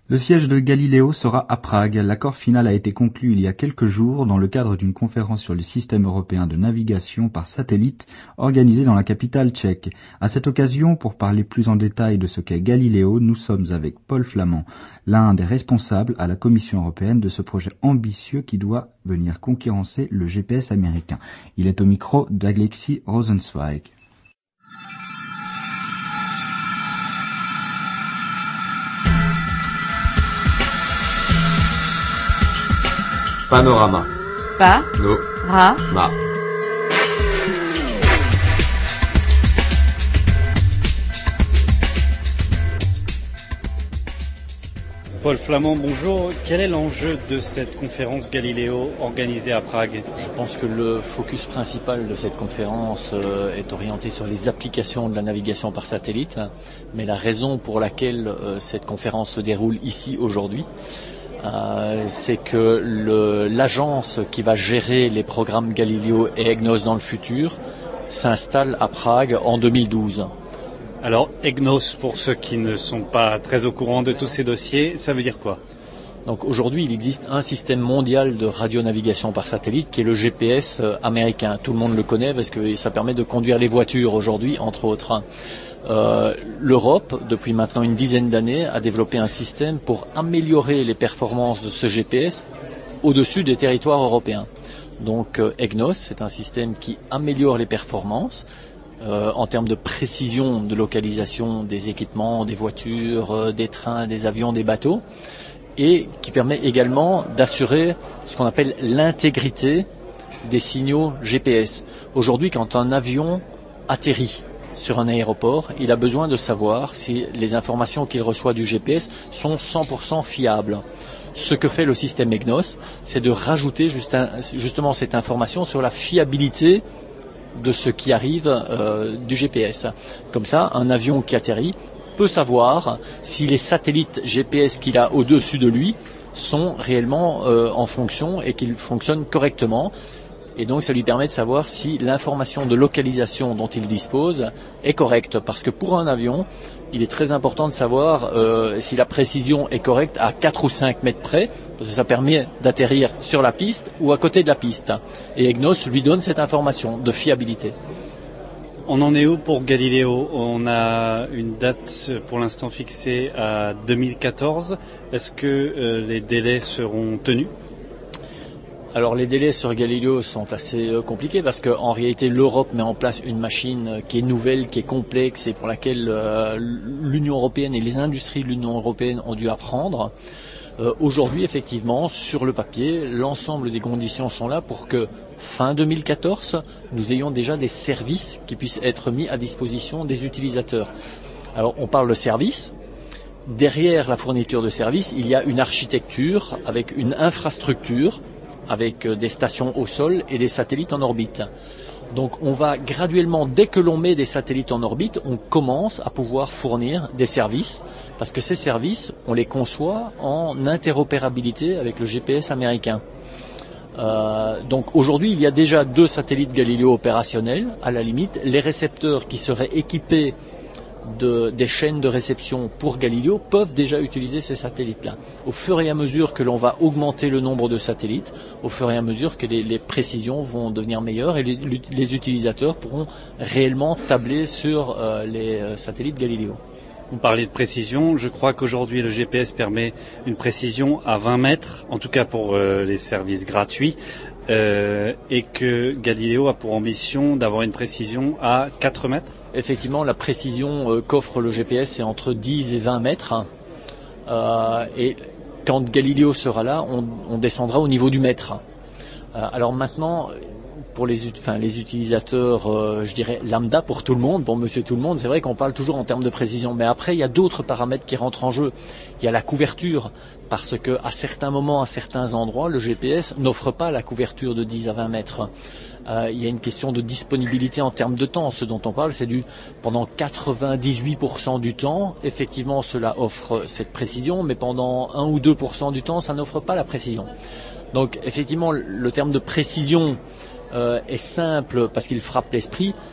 Le siège de Galileo sera à Prague. L'accord final a été conclu il y a quelques jours dans le cadre d'une conférence sur le système européen de navigation par satellite organisée dans la capitale tchèque. À cette occasion, pour parler plus en détail de ce qu'est Galileo, nous sommes avec Paul Flamand, l'un des responsables à la Commission européenne de ce projet ambitieux qui doit venir concurrencer le GPS américain. Il est au micro d'Alexis Rosenzweig. Panorama. Pa. No. Ra. Ma. Paul Flamand, bonjour. Quel est l'enjeu de cette conférence Galileo organisée à Prague ? Je pense que le focus principal de cette conférence est orienté sur les applications de la navigation par satellite, mais la raison pour laquelle cette conférence se déroule ici aujourd'hui, c'est que l'agence qui va gérer les programmes Galileo et EGNOS dans le futur s'installe à Prague en 2012. Alors, EGNOS, pour ceux qui ne sont pas très au courant de tous ces dossiers, ça veut dire quoi ? Donc aujourd'hui, il existe un système mondial de radionavigation par satellite qui est le GPS américain. Tout le monde le connaît parce que ça permet de conduire les voitures aujourd'hui, entre autres. L'Europe, depuis maintenant une dizaine d'années, a développé un système pour améliorer les performances de ce GPS au-dessus des territoires européens. Donc EGNOS, c'est un système qui améliore les performances en termes de précision de localisation des équipements, des voitures, des trains, des avions, des bateaux, et qui permet également d'assurer ce qu'on appelle l'intégrité des signaux GPS. Aujourd'hui, quand un avion atterrit sur un aéroport, il a besoin de savoir si les informations qu'il reçoit du GPS sont 100% fiables. Ce que fait le système EGNOS, c'est de rajouter justement cette information sur la fiabilité de ce qui arrive du GPS. Comme ça, un avion qui atterrit peut savoir si les satellites GPS qu'il a au-dessus de lui sont réellement en fonction et qu'ils fonctionnent correctement. Et donc ça lui permet de savoir si l'information de localisation dont il dispose est correcte. Parce que pour un avion, il est très important de savoir si la précision est correcte à 4 ou 5 mètres près, parce que ça permet d'atterrir sur la piste ou à côté de la piste. Et EGNOS lui donne cette information de fiabilité. On en est où pour Galileo ? On a une date pour l'instant fixée à 2014. Est-ce que les délais seront tenus ? Alors les délais sur Galileo sont assez compliqués parce qu'en réalité l'Europe met en place une machine qui est nouvelle, qui est complexe et pour laquelle l'Union européenne et les industries de l'Union européenne ont dû apprendre. Aujourd'hui, effectivement, sur le papier, l'ensemble des conditions sont là pour que fin 2014, nous ayons déjà des services qui puissent être mis à disposition des utilisateurs. Alors on parle de services. Derrière la fourniture de services, il y a une architecture avec une infrastructure, avec des stations au sol et des satellites en orbite. Donc on va graduellement, dès que l'on met des satellites en orbite, on commence à pouvoir fournir des services, parce que ces services, on les conçoit en interopérabilité avec le GPS américain. Donc aujourd'hui, il y a déjà 2 satellites Galileo opérationnels, à la limite. Les récepteurs qui seraient équipés des chaînes de réception pour Galileo peuvent déjà utiliser ces satellites-là. Au fur et à mesure que l'on va augmenter le nombre de satellites, au fur et à mesure que les précisions vont devenir meilleures et les utilisateurs pourront réellement tabler sur les satellites Galileo. Vous parlez de précision, je crois qu'aujourd'hui le GPS permet une précision à 20 mètres, en tout cas pour les services gratuits, et que Galileo a pour ambition d'avoir une précision à 4 mètres. Effectivement, la précision qu'offre le GPS est entre 10 et 20 mètres. Et quand Galileo sera là, on descendra au niveau du mètre. Alors maintenant, pour les utilisateurs, je dirais lambda pour tout le monde, pour monsieur tout le monde, c'est vrai qu'on parle toujours en termes de précision. Mais après, il y a d'autres paramètres qui rentrent en jeu. Il y a la couverture, parce que à certains moments, à certains endroits, le GPS n'offre pas la couverture de 10 à 20 mètres. Il y a une question de disponibilité en termes de temps. Ce dont on parle, c'est pendant 98% du temps, effectivement, cela offre cette précision, mais pendant 1 ou 2% du temps, ça n'offre pas la précision. Donc, effectivement, le terme de précision est simple parce qu'il frappe l'esprit.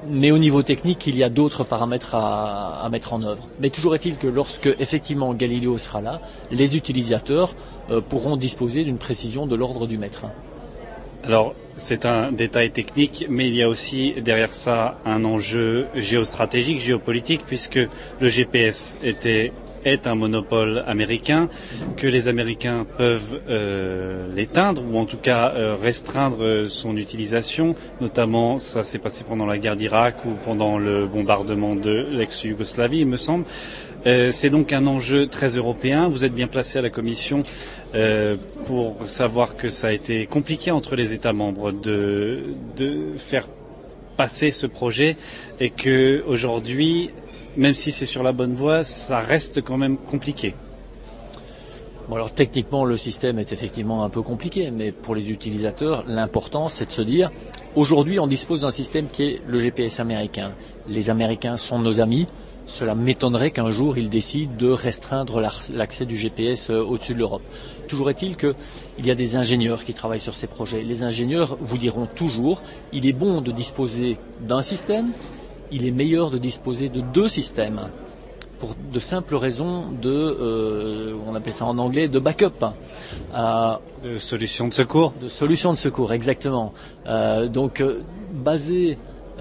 Mais au niveau technique, il y a d'autres paramètres à mettre en œuvre. Mais toujours est-il que lorsque effectivement Galileo sera là, les utilisateurs pourront disposer d'une précision de l'ordre du mètre. Alors, c'est un détail technique, mais il y a aussi derrière ça un enjeu géostratégique, géopolitique, puisque le GPS est un monopole américain, que les Américains peuvent l'éteindre, ou en tout cas restreindre son utilisation. Notamment, ça s'est passé pendant la guerre d'Irak ou pendant le bombardement de l'ex-Yougoslavie, il me semble. C'est donc un enjeu très européen. Vous êtes bien placé à la Commission pour savoir que ça a été compliqué entre les États membres de faire passer ce projet et que aujourd'hui, même si c'est sur la bonne voie, ça reste quand même compliqué. Bon, alors techniquement, le système est effectivement un peu compliqué, mais pour les utilisateurs, l'important, c'est de se dire, aujourd'hui, on dispose d'un système qui est le GPS américain. Les Américains sont nos amis. Cela m'étonnerait qu'un jour ils décident de restreindre l'accès du GPS au-dessus de l'Europe. Toujours est-il qu'il y a des ingénieurs qui travaillent sur ces projets. Les ingénieurs vous diront toujours, il est bon de disposer d'un système, il est meilleur de disposer de deux systèmes, pour de simples raisons on appelle ça en anglais, de backup. De solutions de secours. De solutions de secours, exactement. Baser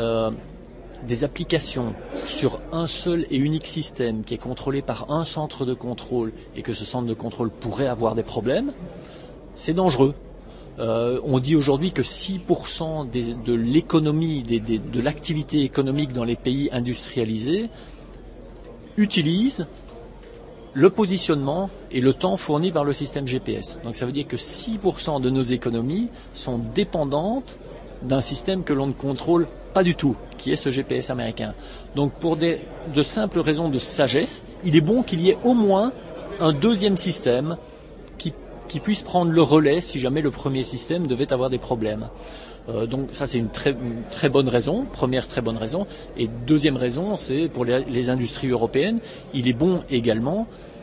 des applications sur un seul et unique système qui est contrôlé par un centre de contrôle et que ce centre de contrôle pourrait avoir des problèmes, c'est dangereux. On dit aujourd'hui que 6% de l'économie, de l'activité économique dans les pays industrialisés utilisent le positionnement et le temps fourni par le système GPS. Donc ça veut dire que 6% de nos économies sont dépendantes d'un système que l'on ne contrôle pas du tout, qui est ce GPS américain. Donc pour de simples raisons de sagesse, il est bon qu'il y ait au moins un deuxième système qui puisse prendre le relais si jamais le premier système devait avoir des problèmes. Donc ça c'est une très bonne raison, première très bonne raison. Et deuxième raison, c'est pour les industries européennes, il est bon également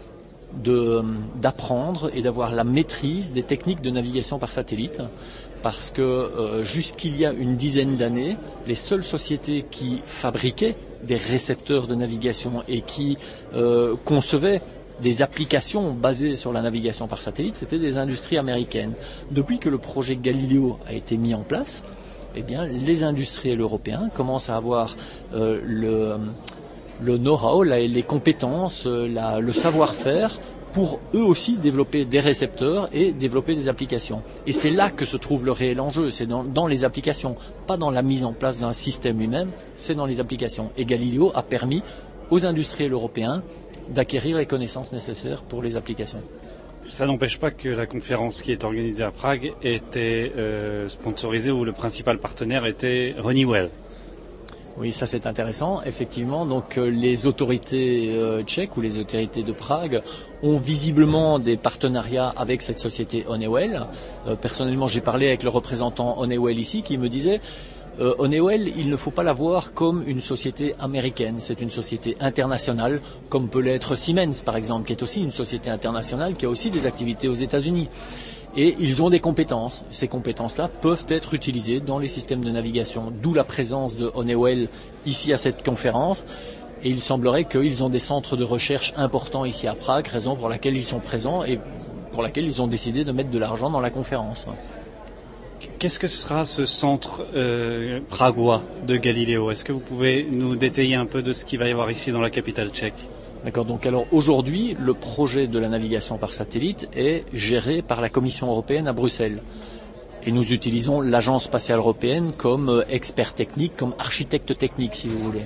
d'apprendre et d'avoir la maîtrise des techniques de navigation par satellite, parce que jusqu'il y a une dizaine d'années, les seules sociétés qui fabriquaient des récepteurs de navigation et qui concevaient des applications basées sur la navigation par satellite, c'était des industries américaines. Depuis que le projet Galileo a été mis en place, eh bien, les industriels européens commencent à avoir le know-how, les compétences, le savoir-faire pour eux aussi développer des récepteurs et développer des applications. Et c'est là que se trouve le réel enjeu, c'est dans les applications, pas dans la mise en place d'un système lui-même, c'est dans les applications. Et Galileo a permis aux industriels européens d'acquérir les connaissances nécessaires pour les applications. Ça n'empêche pas que la conférence qui est organisée à Prague était sponsorisée, où le principal partenaire était Honeywell. Oui, ça c'est intéressant. Effectivement, donc les autorités tchèques ou les autorités de Prague ont visiblement des partenariats avec cette société Honeywell. Personnellement, j'ai parlé avec le représentant Honeywell ici qui me disait Honeywell, il ne faut pas la voir comme une société américaine, c'est une société internationale, comme peut l'être Siemens par exemple, qui est aussi une société internationale, qui a aussi des activités aux États-Unis. Et ils ont des compétences. Ces compétences-là peuvent être utilisées dans les systèmes de navigation, d'où la présence de Honeywell ici à cette conférence. Et il semblerait qu'ils ont des centres de recherche importants ici à Prague, raison pour laquelle ils sont présents et pour laquelle ils ont décidé de mettre de l'argent dans la conférence. Qu'est-ce que sera ce centre pragois de Galileo? Est-ce que vous pouvez nous détailler un peu de ce qu'il va y avoir ici dans la capitale tchèque? D'accord, donc alors aujourd'hui, le projet de la navigation par satellite est géré par la Commission européenne à Bruxelles. Et nous utilisons l'Agence spatiale européenne comme expert technique, comme architecte technique si vous voulez.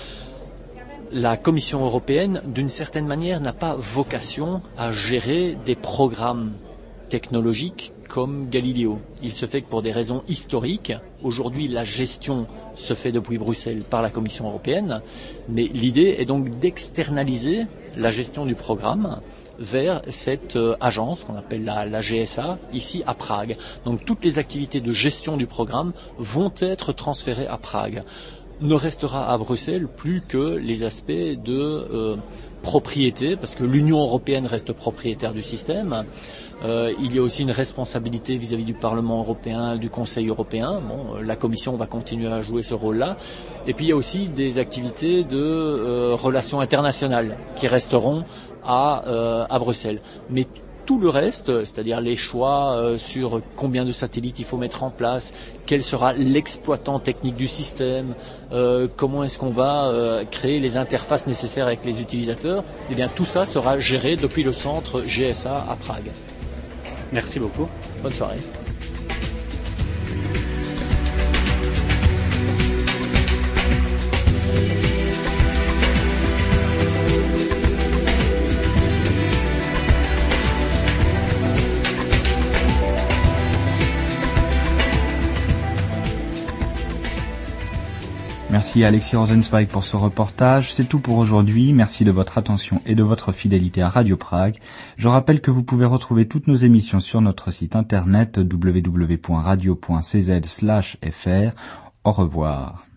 La Commission européenne, d'une certaine manière, n'a pas vocation à gérer des programmes technologiques comme Galileo. Il se fait que pour des raisons historiques, aujourd'hui la gestion se fait depuis Bruxelles par la Commission européenne, mais l'idée est donc d'externaliser la gestion du programme vers cette agence qu'on appelle la GSA, ici à Prague. Donc toutes les activités de gestion du programme vont être transférées à Prague. ne restera à Bruxelles plus que les aspects de propriété, parce que l'Union européenne reste propriétaire du système. Il y a aussi une responsabilité vis-à-vis du Parlement européen, du Conseil européen. La Commission va continuer à jouer ce rôle-là. Et puis il y a aussi des activités de relations internationales qui resteront à Bruxelles. Mais tout le reste, c'est-à-dire les choix sur combien de satellites il faut mettre en place, quel sera l'exploitant technique du système, comment est-ce qu'on va créer les interfaces nécessaires avec les utilisateurs, eh bien tout ça sera géré depuis le centre GSA à Prague. Merci beaucoup. Bonne soirée. Merci à Alexis Rosenzweig pour ce reportage. C'est tout pour aujourd'hui. Merci de votre attention et de votre fidélité à Radio Prague. Je rappelle que vous pouvez retrouver toutes nos émissions sur notre site internet www.radio.cz/fr. Au revoir.